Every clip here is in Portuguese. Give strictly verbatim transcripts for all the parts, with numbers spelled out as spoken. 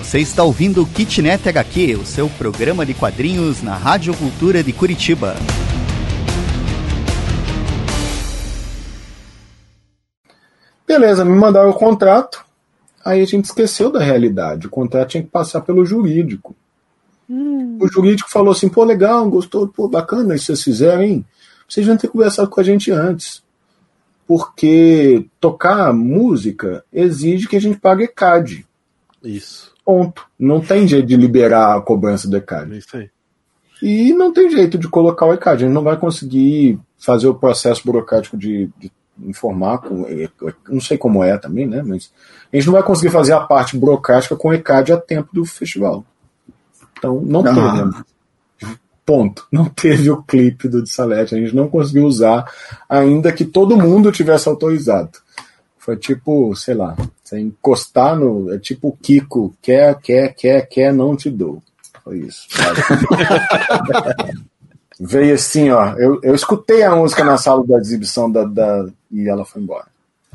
Você está ouvindo o Kitnet H Q, o seu programa de quadrinhos na Rádio Cultura de Curitiba. Beleza, me mandaram o contrato, aí a gente esqueceu da realidade. O contrato tinha que passar pelo jurídico. Hum. O jurídico falou assim, pô, legal, gostou, pô, bacana isso que vocês fizeram, hein? Vocês deviam ter conversado com a gente antes. Porque tocar música exige que a gente pague E C A D. Isso. Ponto. Não tem jeito de liberar a cobrança do E C A D. Isso aí. E não tem jeito de colocar o E C A D. A gente não vai conseguir fazer o processo burocrático de, de informar, com, não sei como é também, né? Mas a gente não vai conseguir fazer a parte burocrática com o E C A D a tempo do festival. Então, não ah. teve. Ponto. Não teve o clipe do Dissalete. A gente não conseguiu usar, ainda que todo mundo tivesse autorizado. Foi tipo, sei lá, você encostar no... É tipo o Kiko, quer, quer, quer, quer, não te dou. Foi isso. Veio assim, ó. Eu, eu escutei a música na sala da exibição da, da, e ela foi embora.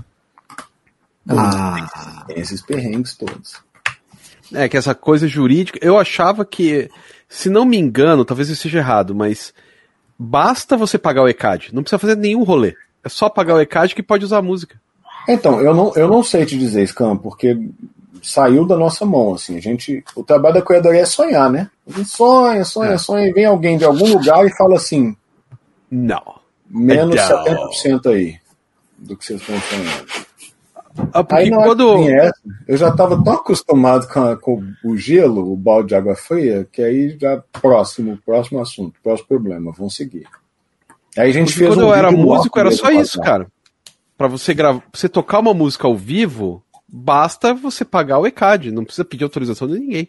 Ah. Tem esses perrengues todos. É, que essa coisa jurídica... Eu achava que, se não me engano, talvez eu esteja errado, mas basta você pagar o E C A D. Não precisa fazer nenhum rolê. É só pagar o E C A D que pode usar a música. Então, eu não, eu não sei te dizer, Scam, porque saiu da nossa mão, assim, a gente, o trabalho da curadoria é sonhar, né? A gente sonha, sonha, é. sonha, e vem alguém de algum lugar e fala assim, não, menos não. setenta por cento aí do que vocês estão sonhando. Ah, porque aí não quando... é essa, eu já estava tão acostumado com, a, com o gelo, o balde de água fria, que aí já, próximo, próximo assunto, próximo problema, vamos seguir. Aí a gente porque fez quando um eu era vídeo músico, era só isso, passar. cara. Pra você, grava... você tocar uma música ao vivo, basta você pagar o E C A D, não precisa pedir autorização de ninguém.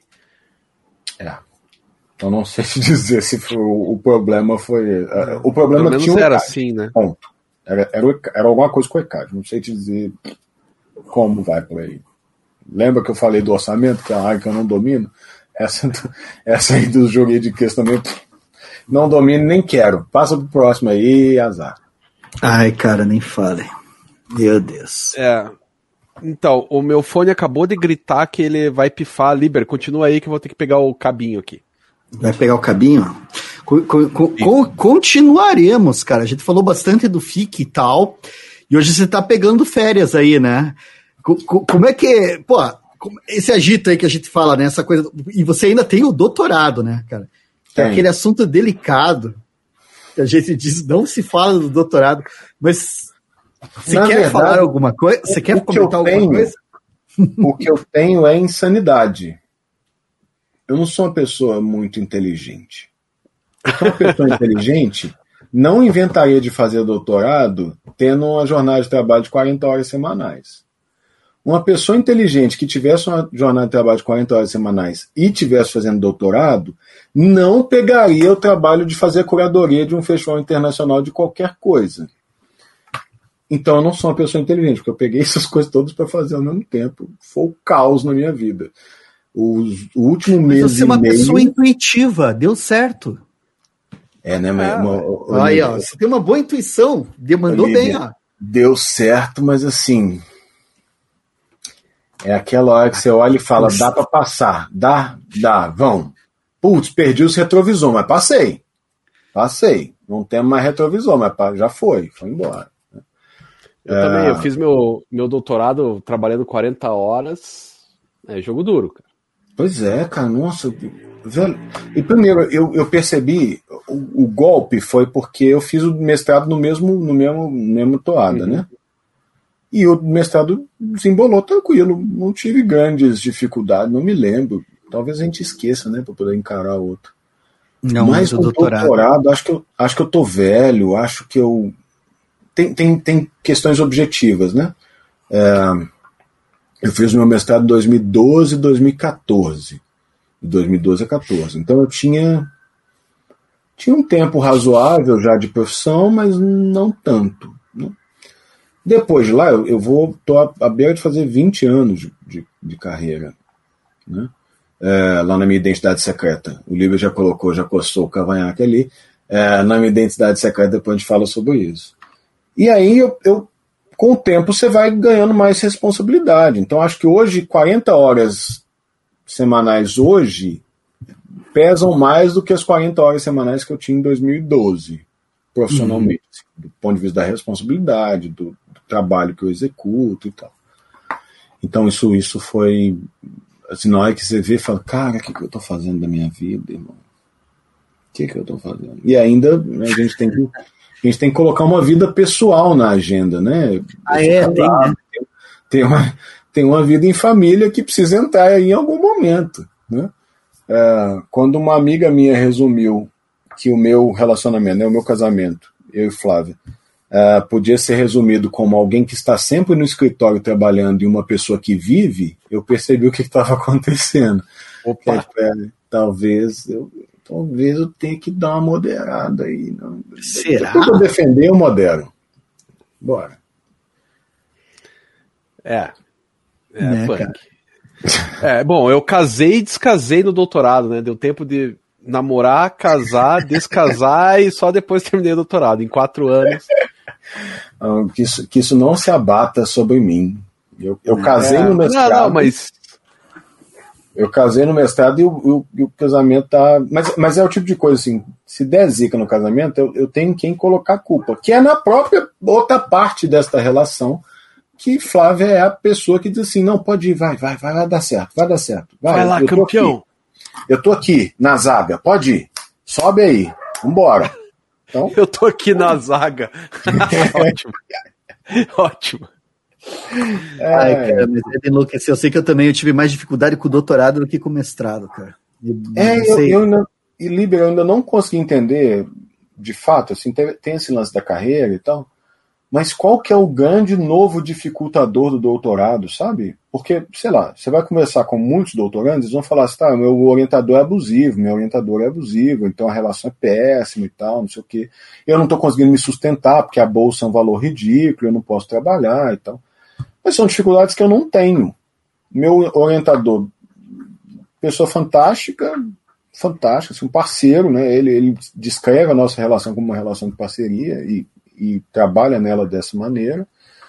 É. Eu não sei te dizer se foi, o problema foi... Uh, o problema Pelo tinha menos um era E C A D. assim, né? Ponto. Era, era, o, era alguma coisa com o E C A D. Não sei te dizer como vai por aí. Lembra que eu falei do orçamento, que é uma área que eu não domino? Essa, essa aí dos jurídicos também não domino nem quero. Passa pro próximo aí, azar. Ai, cara, nem fale. Meu Deus. É. Então, o meu fone acabou de gritar que ele vai pifar. Liber, continua aí que eu vou ter que pegar o cabinho aqui. Vai pegar o cabinho? Co- co- co- continuaremos, cara. A gente falou bastante do F I C e tal. E hoje você tá pegando férias aí, né? Co- co- como é que... Pô, esse agito aí que a gente fala, né? Essa coisa... E você ainda tem o doutorado, né, cara? Que é aquele assunto delicado. Que a gente diz, não se fala do doutorado. Mas... Você Na quer verdade, falar alguma coisa? Você quer comentar alguma tenho, coisa? O que eu tenho é insanidade. Eu não sou uma pessoa muito inteligente. Porque uma pessoa inteligente não inventaria de fazer doutorado tendo uma jornada de trabalho de quarenta horas semanais. Uma pessoa inteligente que tivesse uma jornada de trabalho de quarenta horas semanais e tivesse fazendo doutorado, não pegaria o trabalho de fazer curadoria de um festival internacional de qualquer coisa. Então eu não sou uma pessoa inteligente, porque eu peguei essas coisas todas para fazer ao mesmo tempo. Foi o caos na minha vida. Os, o último mês Mas você é uma meio... pessoa intuitiva, deu certo. É, né? Mas, ah, uma, aí, ó, você tem uma boa intuição, mandou bem, ó. Deu certo, mas assim... É aquela hora que você olha e fala, dá para passar, dá, dá, vão. Putz, perdi os retrovisor, mas passei. Passei. Não temos mais retrovisor, mas já foi, foi embora. Eu é... também, eu fiz meu, meu doutorado trabalhando quarenta horas, é jogo duro, cara. Pois é, cara, nossa, velho. E primeiro, eu, eu percebi, o, o golpe foi porque eu fiz o mestrado no mesmo, no mesmo, no mesmo toada, uhum. né? E o mestrado desembolou tranquilo, não tive grandes dificuldades, não me lembro. Talvez a gente esqueça, né, para poder encarar o outro. Não, mas o o doutorado, doutorado acho, que eu, acho que eu tô velho, acho que eu... Tem, tem, tem questões objetivas, né? É, eu fiz meu mestrado em dois mil e doze e dois mil e quatorze. De dois mil e doze a quatorze. Então eu tinha, tinha um tempo razoável já de profissão, mas não tanto. Né? Depois de lá, eu, eu vou, tô à, à beira de fazer vinte anos de, de, de carreira. Né? É, lá na minha identidade secreta. O livro já colocou, já coçou o cavanhaque ali. É, na minha identidade secreta, depois a gente fala sobre isso. E aí, eu, eu, com o tempo, você vai ganhando mais responsabilidade. Então, acho que hoje, quarenta horas semanais hoje pesam mais do que as quarenta horas semanais que eu tinha em dois mil e doze, profissionalmente, uhum. do ponto de vista da responsabilidade, do, do trabalho que eu executo e tal. Então isso, isso foi, assim, na hora que você vê, fala, cara, o que, que eu tô fazendo da minha vida, irmão? O que, que eu tô fazendo? E ainda, né, a gente tem que a gente tem que colocar uma vida pessoal na agenda, né? Ah, é, tem, né? Tem, tem, uma, tem uma vida em família que precisa entrar aí em algum momento, né? É, quando uma amiga minha resumiu que o meu relacionamento, né, o meu casamento, eu e Flávia, é, podia ser resumido como alguém que está sempre no escritório trabalhando e uma pessoa que vive, eu percebi o que estava acontecendo. Opa. É, talvez eu Talvez eu tenha que dar uma moderada aí. Não. Será? Se eu defender, eu modero. Bora. É. É, né, punk. cara? É, bom, eu casei e descasei no doutorado, né? Deu tempo de namorar, casar, descasar e só depois terminei o doutorado, em quatro anos. Que isso, que isso não se abata sobre mim. Eu, eu casei é, no mestrado. Não, não, mas... Eu casei no mestrado e o, o, o casamento tá... Mas, mas é o tipo de coisa assim, se der zica no casamento, eu, eu tenho quem colocar a culpa, que é na própria outra parte desta relação, que Flávia é a pessoa que diz assim, não, pode ir, vai, vai, vai, vai dar certo, vai dar certo. Vai, vai lá, eu campeão. Aqui, eu tô aqui, na zaga, pode ir, sobe aí, vambora. Então... Eu tô aqui na zaga. Ótimo. Ótimo. É. Ai, cara, mas é de enlouquecer. Eu sei que eu também eu tive mais dificuldade com o doutorado do que com o mestrado, cara. Eu, é, eu, eu ainda, e Liber, eu ainda não consegui entender, de fato, assim, tem, tem esse lance da carreira e tal, mas qual que é o grande novo dificultador do doutorado, sabe? Porque, sei lá, você vai conversar com muitos doutorandos, eles vão falar assim, tá, meu orientador é abusivo, meu orientador é abusivo, então a relação é péssima e tal, não sei o quê. Eu não estou conseguindo me sustentar, porque a bolsa é um valor ridículo, eu não posso trabalhar e tal. Mas são dificuldades que eu não tenho. Meu orientador, pessoa fantástica, fantástica, assim, um parceiro, né? Ele, ele descreve a nossa relação como uma relação de parceria e, e trabalha nela dessa maneira.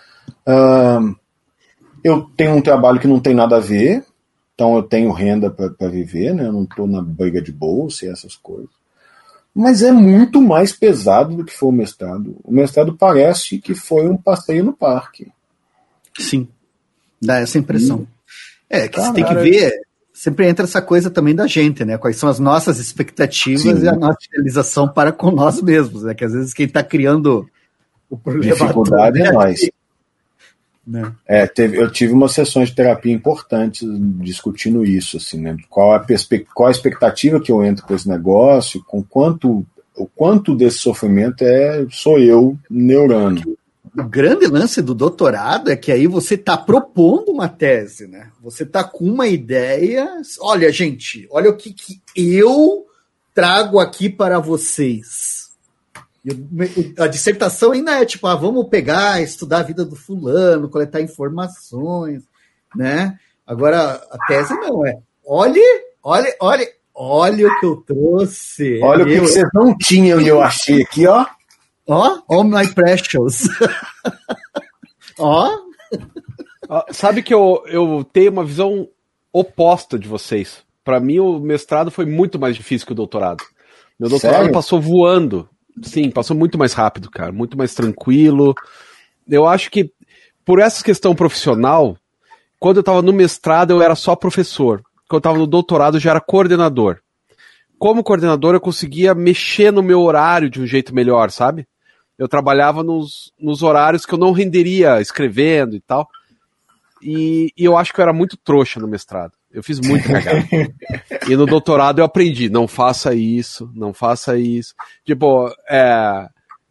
Uh, eu tenho um trabalho que não tem nada a ver, então eu tenho renda para viver, né? Eu não estou na briga de bolsa e essas coisas. Mas é muito mais pesado do que foi o mestrado. O mestrado parece que foi um passeio no parque. Sim, dá essa impressão. Hum. É, que Caralho. Você tem que ver, sempre entra essa coisa também da gente, né? Quais são as nossas expectativas Sim. e a nossa realização para com nós mesmos, né? Que às vezes quem está criando o problema... Dificuldade é nós. Né? É, teve, eu tive umas sessões de terapia importantes discutindo isso, assim, né? Qual a, perspe- qual a expectativa que eu entro com esse negócio, com quanto, o quanto desse sofrimento é sou eu neurando. O grande lance do doutorado é que aí você está propondo uma tese, né? Você está com uma ideia. Olha, gente, olha o que, que eu trago aqui para vocês. A dissertação ainda é tipo, ah, vamos pegar, estudar a vida do fulano, coletar informações, né? Agora, a tese não é. Olhe, olhe, olhe, olha o que eu trouxe. Olha eu, o que, que vocês não tinham e eu achei aqui, ó. Ó, oh, oh my precious. Ó. oh. Sabe que eu, eu tenho uma visão oposta de vocês. Para mim, o mestrado foi muito mais difícil que o doutorado. Meu doutorado Sério? passou voando. Sim, passou muito mais rápido, cara. Muito mais tranquilo. Eu acho que, por essa questão profissional, quando eu estava no mestrado, eu era só professor. Quando eu estava no doutorado, eu já era coordenador. Como coordenador, eu conseguia mexer no meu horário de um jeito melhor, sabe? Eu trabalhava nos, nos horários que eu não renderia escrevendo e tal. E, e eu acho que eu era muito trouxa no mestrado. Eu fiz muito cagada. E no doutorado eu aprendi, não faça isso, não faça isso. Tipo, é,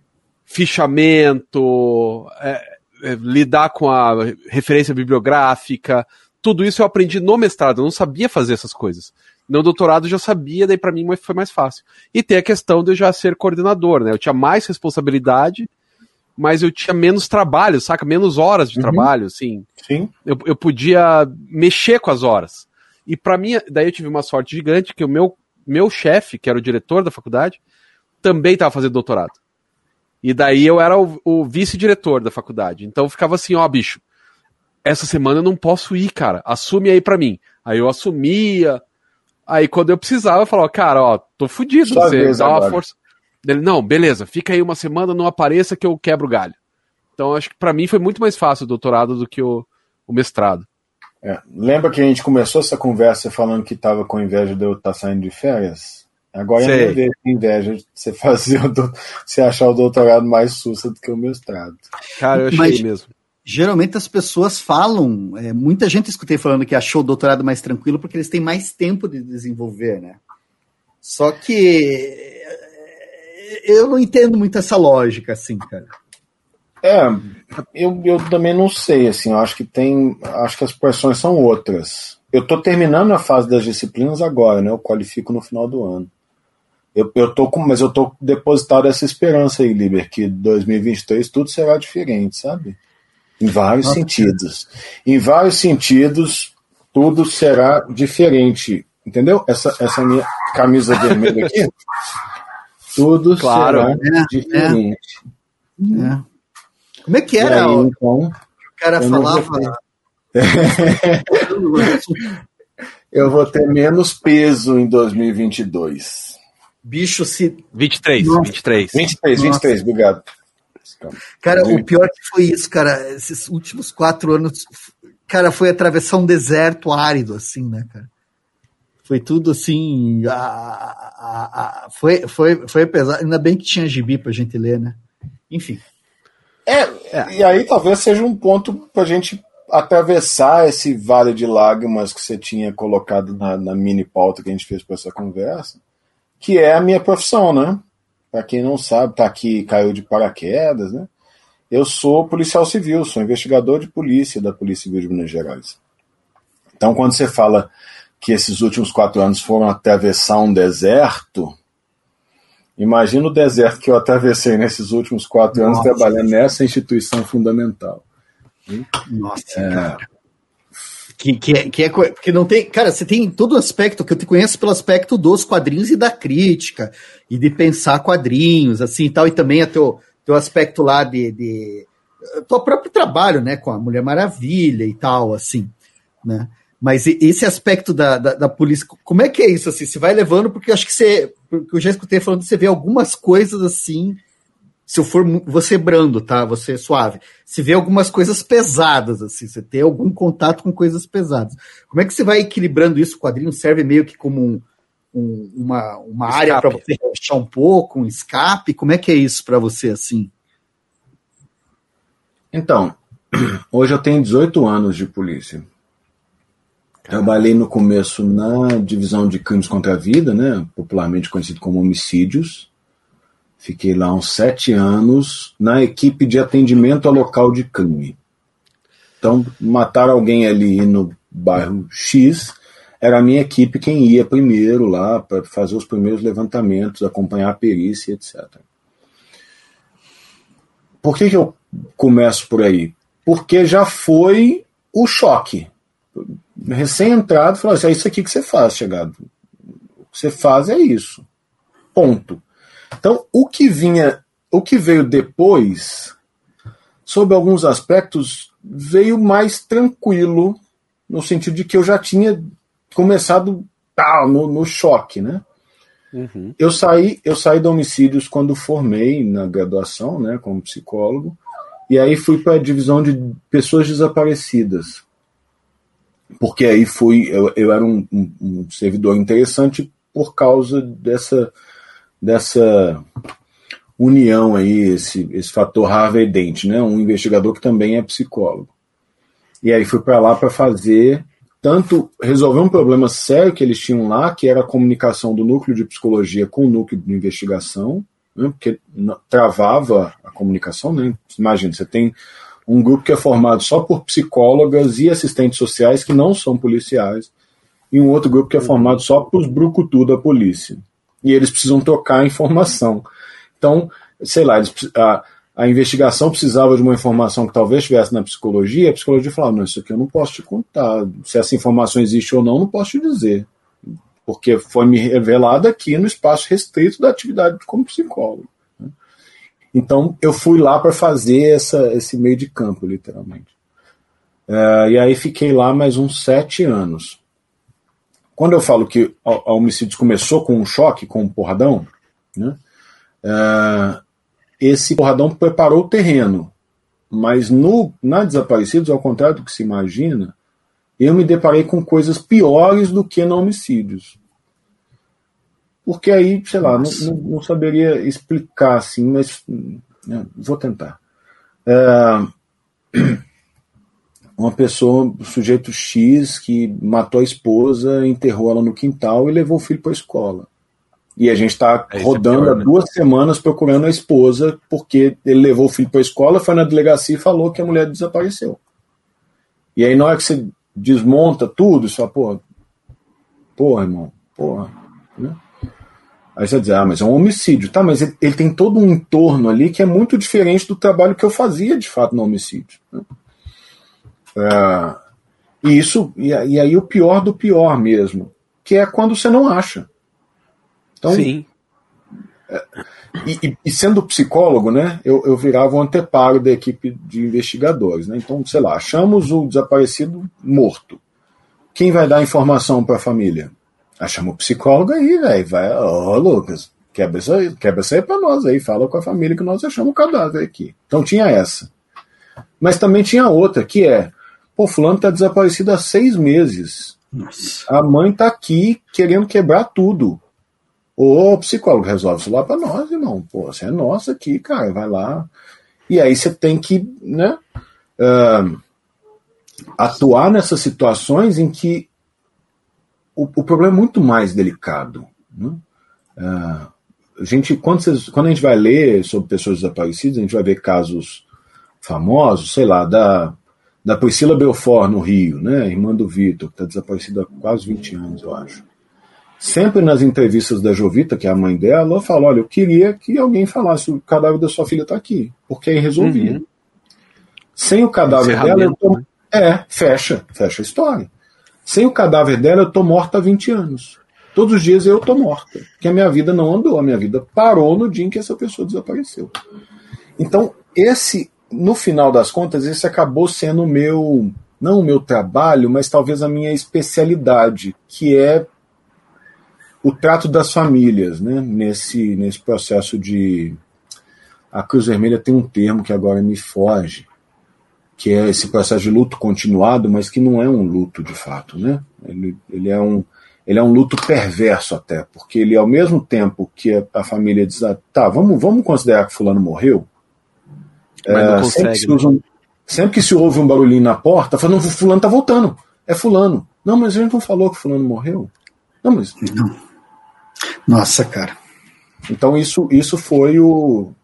fichamento, é, é, lidar com a referência bibliográfica, tudo isso eu aprendi no mestrado, eu não sabia fazer essas coisas. No doutorado eu já sabia, daí pra mim foi mais fácil. E tem a questão de eu já ser coordenador, né? Eu tinha mais responsabilidade, mas eu tinha menos trabalho, saca? Menos horas de uhum. trabalho, assim. Sim. Eu, eu podia mexer com as horas. E pra mim, daí eu tive uma sorte gigante, que o meu, meu chefe, que era o diretor da faculdade, também estava fazendo doutorado. E daí eu era o, o vice-diretor da faculdade. Então ficava assim, ó, bicho, essa semana eu não posso ir, cara. Assume aí pra mim. Aí eu assumia. Aí quando eu precisava, eu falava, cara, ó, tô fudido, Só você vez dá uma agora. força. Ele, não, beleza, fica aí uma semana, não apareça que eu quebro o galho. Então acho que pra mim foi muito mais fácil o doutorado do que o, o mestrado. É. Lembra que a gente começou essa conversa falando que tava com inveja de eu estar saindo de férias? Agora Sei. é minha vez de inveja de você fazer o do... você achar o doutorado mais sussa do que o mestrado. Cara, eu achei Mas- mesmo. Geralmente as pessoas falam, é, muita gente escutei falando que achou o doutorado mais tranquilo porque eles têm mais tempo de desenvolver, né? Só que é, eu não entendo muito essa lógica, assim, cara. É, eu, eu também não sei, assim, eu acho que tem, acho que as pressões são outras. Eu tô terminando a fase das disciplinas agora, né? Eu qualifico no final do ano. Eu, eu tô com, mas eu tô depositado essa esperança aí, Liber, que dois mil e vinte e três tudo será diferente, sabe? Em vários Nossa. sentidos. Em vários sentidos, tudo será diferente. Entendeu? Essa, essa minha camisa vermelha aqui, tudo Claro. será É, diferente. É. Como é que E era? aí, ó, então, o cara eu não vou falava. eu vou ter menos peso em dois mil e vinte e dois. Bicho, se. vinte e três, Nossa. vinte e três. vinte e três, vinte e três, obrigado. Cara, o pior que foi isso, cara. Esses últimos quatro anos, cara, foi atravessar um deserto árido, assim, né, cara? Foi tudo assim. A, a, a, foi, foi, foi pesado. Ainda bem que tinha gibi pra gente ler, né? Enfim. É, é, e aí talvez seja um ponto pra gente atravessar esse vale de lágrimas que você tinha colocado na, na mini pauta que a gente fez para essa conversa, que é a minha profissão, né? Para quem não sabe, tá aqui, caiu de paraquedas, né? Eu sou policial civil, sou investigador de polícia da Polícia Civil de Minas Gerais. Então, quando você fala que esses últimos quatro anos foram atravessar um deserto, imagina o deserto que eu atravessei nesses últimos quatro anos Nossa. trabalhando nessa instituição fundamental. Nossa, É. cara. Que, que, é, que é co- que não tem. Cara, você tem todo o aspecto que eu te conheço pelo aspecto dos quadrinhos e da crítica, e de pensar quadrinhos, assim e tal, e também o teu, teu aspecto lá de. de teu próprio trabalho, né, com a Mulher Maravilha e tal, assim, né? Mas e- esse aspecto da, da, da polícia, como é que é isso, assim? Você vai levando, porque eu acho que você. Porque eu já escutei falando, você vê algumas coisas assim. Se eu for mu- você brando, tá? Você suave. Se vê algumas coisas pesadas, assim, você tem algum contato com coisas pesadas. Como é que você vai equilibrando isso? O quadrinho serve meio que como um, um- uma, uma Escape. área para você relaxar um pouco, um escape? Como é que é isso para você, assim? Então, hoje eu tenho dezoito anos de polícia. Trabalhei no começo na divisão de crimes contra a vida, né, popularmente conhecido como homicídios. Fiquei lá uns sete anos na equipe de atendimento a local de crime. Então, mataram alguém ali no bairro X, era a minha equipe quem ia primeiro lá para fazer os primeiros levantamentos, acompanhar a perícia, etcétera. Por que que eu começo por aí? Porque já foi o choque. Recém-entrado, falou assim, é isso aqui que você faz, chegado. O que você faz é isso. Ponto. Então, o que vinha, o que veio depois, sob alguns aspectos, veio mais tranquilo, no sentido de que eu já tinha começado tá, no, no choque, né? Uhum. Eu saí, eu saí do homicídios quando formei na graduação, né, como psicólogo, e aí fui para a divisão de pessoas desaparecidas. Porque aí fui, eu, eu era um, um, um servidor interessante por causa dessa, dessa união aí, esse, esse fator Harvey Dent, né, um investigador que também é psicólogo. E aí fui para lá para fazer, tanto resolver um problema sério que eles tinham lá, que era a comunicação do núcleo de psicologia com o núcleo de investigação, né, porque travava a comunicação, né? Imagina, você tem um grupo que é formado só por psicólogas e assistentes sociais que não são policiais, e um outro grupo que é formado só por os brucutu da polícia. E eles precisam trocar informação. Então, sei lá, eles, a, a investigação precisava de uma informação que talvez estivesse na psicologia, a psicologia falava, não, isso aqui eu não posso te contar. Se essa informação existe ou não, não posso te dizer. Porque foi me revelado aqui no espaço restrito da atividade como psicólogo. Então, eu fui lá para fazer essa, esse meio de campo, literalmente. É, e aí fiquei lá mais uns sete anos. quando eu falo que a, a homicídios começou com um choque, com um porradão, né, é, esse porradão preparou o terreno. Mas no, na Desaparecidos, ao contrário do que se imagina, eu me deparei com coisas piores do que no Homicídios. Porque aí, sei lá, não, não, não saberia explicar assim, mas né, vou tentar. É, uma pessoa, um sujeito X, que matou a esposa, enterrou ela no quintal e levou o filho para a escola. E a gente está é, rodando há é né? duas semanas procurando a esposa, porque ele levou o filho para a escola, foi na delegacia e falou que a mulher desapareceu. E aí, na hora que você desmonta tudo, você fala, porra, porra, irmão, porra, né? Aí você vai dizer, ah, mas é um homicídio. Tá, mas ele, ele tem todo um entorno ali que é muito diferente do trabalho que eu fazia, de fato, no homicídio. Né? É, e isso, e, e aí o pior do pior mesmo, que é quando você não acha. Então, sim. É, e, e sendo psicólogo, né, eu, eu virava um anteparo da equipe de investigadores. Né? Então, sei lá, achamos o desaparecido morto. Quem vai dar informação para a família? Achamos o psicólogo aí, velho. Vai, ô, Lucas, quebra isso aí, quebra isso aí para nós aí, fala com a família que nós achamos o cadáver aqui. Então tinha essa. Mas também tinha outra, que é, pô, fulano tá desaparecido há seis meses. Nossa. A mãe tá aqui querendo quebrar tudo. Ô, psicólogo, resolve isso lá pra nós, irmão. Pô, você é nossa aqui, cara, vai lá. E aí você tem que, né, uh, atuar nessas situações em que o, o problema é muito mais delicado. Né? Uh, a gente, quando, vocês, quando a gente vai ler sobre pessoas desaparecidas, a gente vai ver casos famosos, sei lá, da, da Priscila Belfort no Rio, né, irmã do Vitor, que está desaparecida há quase vinte anos, eu acho. Sempre nas entrevistas da Jovita, que é a mãe dela, ela fala, olha, eu queria que alguém falasse, o cadáver da sua filha está aqui, porque é irresolvível. Uhum. Sem o cadáver dela, eu tô... é, fecha, fecha a história. Sem o cadáver dela, eu tô morta há vinte anos. Todos os dias eu tô morta, porque a minha vida não andou, a minha vida parou no dia em que essa pessoa desapareceu. Então, esse, no final das contas, esse acabou sendo o meu, não o meu trabalho, mas talvez a minha especialidade, que é o trato das famílias, né, nesse, nesse processo de... A Cruz Vermelha tem um termo que agora me foge, que é esse processo de luto continuado, mas que não é um luto de fato, né? Ele, ele, é, um, ele é um luto perverso até, porque ele, ao mesmo tempo que a, a família diz, ah, tá, vamos, vamos considerar que fulano morreu, mas é, não consegue, sempre, que um, sempre que se ouve um barulhinho na porta, fala, não, fulano tá voltando, é fulano. Não, mas a gente não falou que fulano morreu. Não, mas... Não. Nossa, cara. Então isso, isso foi o...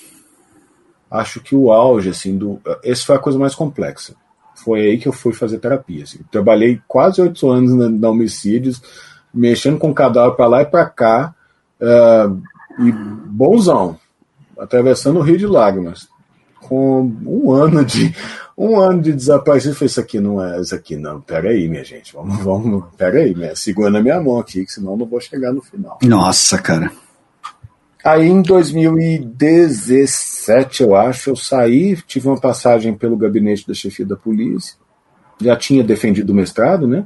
Acho que o auge, assim, do... Essa foi a coisa mais complexa. Foi aí que eu fui fazer terapia. Assim. Trabalhei quase oito anos na, na Homicídios, mexendo com cadáver para lá e para cá, uh, e bonzão, atravessando o Rio de Lágrimas, com um ano de um ano de desaparecido. Foi isso aqui, não é isso aqui, não. Pera aí, minha gente, vamos, vamos, pera aí, minha, segura na minha mão aqui, que senão eu não vou chegar no final. Nossa, cara. Aí em dois mil e dezessete, eu acho, eu saí, tive uma passagem pelo gabinete da chefia da polícia, já tinha defendido o mestrado, né?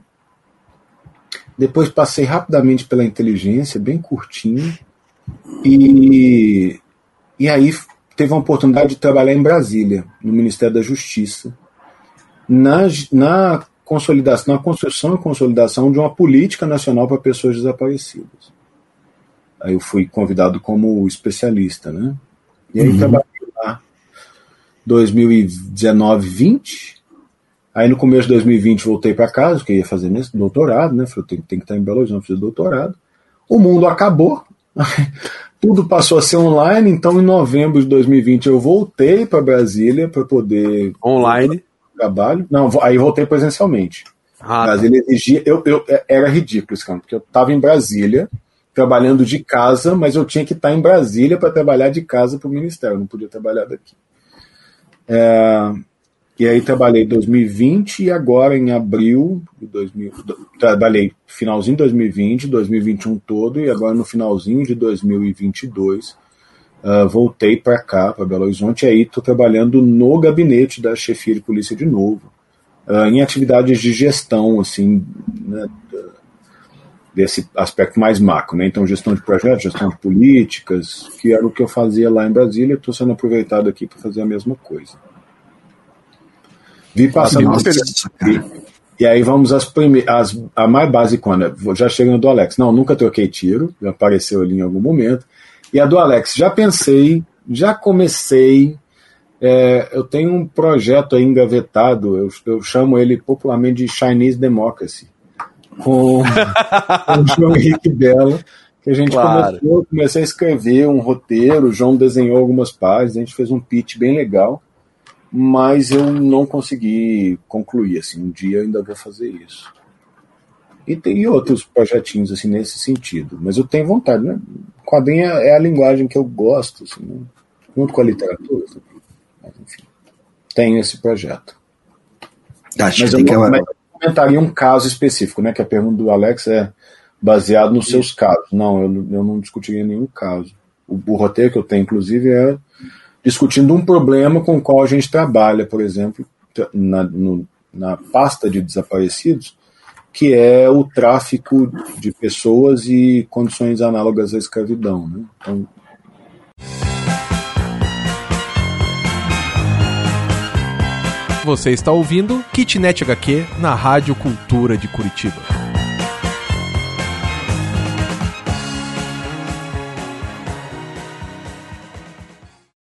Depois passei rapidamente pela inteligência, bem curtinho, e, e aí teve uma oportunidade de trabalhar em Brasília, no Ministério da Justiça, na, na consolidação, na construção e consolidação de uma política nacional para pessoas desaparecidas. Aí eu fui convidado como especialista, né? E aí uhum. trabalhei lá dois mil e dezenove, vinte. Aí no começo de dois mil e vinte voltei para casa, porque ia fazer doutorado, né? Falei, tem, tem que estar em Belo Horizonte fazer doutorado. O mundo acabou. Tudo passou a ser online, então em novembro de dois mil e vinte eu voltei para Brasília para poder... Online? Trabalho. Não, aí voltei presencialmente. Ah, Brasília exigia... Eu, eu, era ridículo esse cara, porque eu estava em Brasília, trabalhando de casa, mas eu tinha que estar em Brasília para trabalhar de casa para o Ministério, eu não podia trabalhar daqui. É, e aí trabalhei em dois mil e vinte e agora em abril de dois mil, trabalhei finalzinho de dois mil e vinte, dois mil e vinte e um todo, e agora no finalzinho de dois mil e vinte e dois uh, voltei para cá, para Belo Horizonte, e aí estou trabalhando no gabinete da chefia de polícia de novo, uh, em atividades de gestão, assim, né, desse aspecto mais macro, né? Então, gestão de projetos, gestão de políticas, que era o que eu fazia lá em Brasília, estou sendo aproveitado aqui para fazer a mesma coisa. Vi passando Nossa, e, e aí vamos às primeiras, a mais basicona, já chegando do Alex. Não, nunca troquei tiro, já apareceu ali em algum momento. E a do Alex, já pensei, já comecei, é, eu tenho um projeto aí engavetado, eu, eu chamo ele popularmente de Chinese Democracy, com, com o João Henrique Bela, que a gente Claro. começou, comecei a escrever um roteiro, o João desenhou algumas páginas, a gente fez um pitch bem legal, mas eu não consegui concluir, assim, um dia eu ainda vou fazer isso. E tem outros projetinhos, assim, nesse sentido, mas eu tenho vontade, né? Quadrinho é a linguagem que eu gosto, assim, né? Junto com a literatura, mas enfim, tenho esse projeto. Acho mas que eu tem não, que... mas comentaria um caso específico, né? Que a pergunta do Alex é baseado nos seus casos. Não, eu, eu não discutiria nenhum caso. O, o roteiro que eu tenho, inclusive, é discutindo um problema com o qual a gente trabalha, por exemplo, na, no, na pasta de desaparecidos, que é o tráfico de pessoas e condições análogas à escravidão, né? Então, você está ouvindo Kitnet H Q na Rádio Cultura de Curitiba.